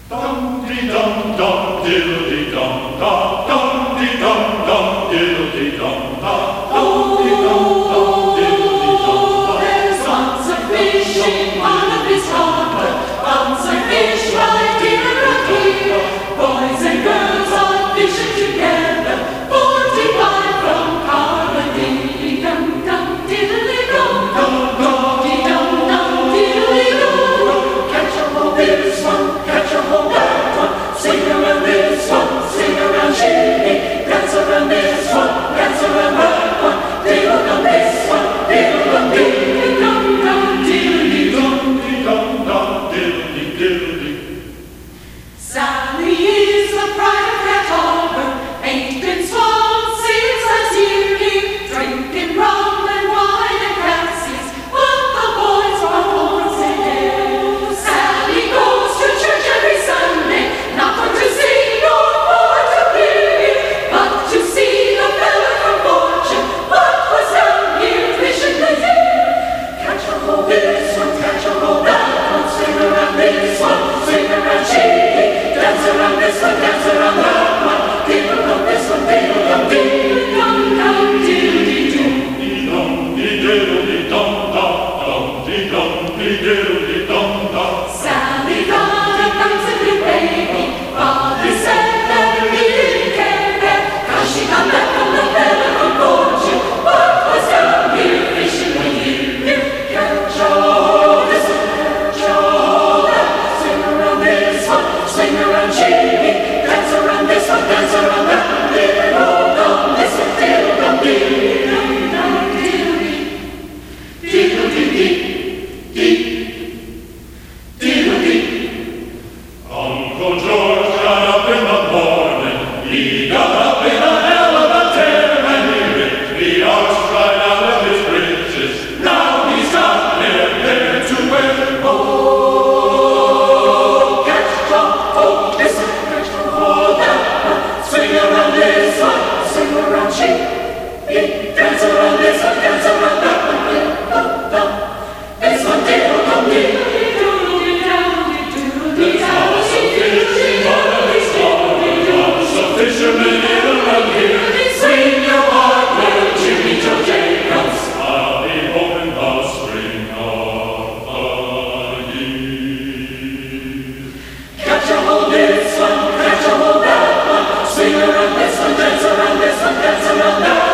Dum dee dum dum diddle dee dum da dum dee dum dum diddle dee dum da dum dee dum dum diddle dee dum da. There's lots of fishing on a fish harbor, lots of fish right here and here. Boys and girls are fishing together, 45 from Carmody. Dum dum diddly dum dum dum dee dum dum diddly dum. Catch a hold this one, catch a hold that one. Sing around this one, sing around she. Dance around this one, dance around that one. Diddle dum this one, diddle dum diddly dum dum diddly dum. Dee dum dum diddle dee diddle dee. Sally is the pride of Cat Harbor, ain't been swallowed since last year, drinking rum and wine and cassies, but the boys are horns and hair. Sally goes to church every Sunday, not for to sing nor for to play, but to see the fella from Fortune, what was down here fishing the year. Catch a hold this one, catch a hold that one, sing around this one, sing around she. Dance around this one, dance around that one. Diddle dum this one, diddle dum diddle dum dum diddly dum. Dee dum dee diddle dee dum da dum dee dum dee diddle dee dum da. Sally got a bouncing new baby. Father said that he didn't care, 'cause she got back from the fella from Fortune. What was down here fishing the year? Catch all this one, catch all that. Sing around this one, sing around she. Dance around this one, dance around that. Diddle dum this one, diddle dum diddle dum diddle diddle dee diddle dee. Uncle George got up in the morning. He got up in a hell of a tear, and he ripped the arse right out of his breeches. Now he's got hair to wear. Oh, catch a hold this one, catch a hold that one. Swing around this one, swing around she. Dance around this one, dance around that one. Diddle dum, this one diddle dum diddle diddle diddle diddle. Some fishermen in around here. Swing your heart where Jimmy Joe Jacobs. I'll be hoping the spring of the year. Catch a hold this one, catch a hold that one. Swing around this one, dance around this one, dance around that one.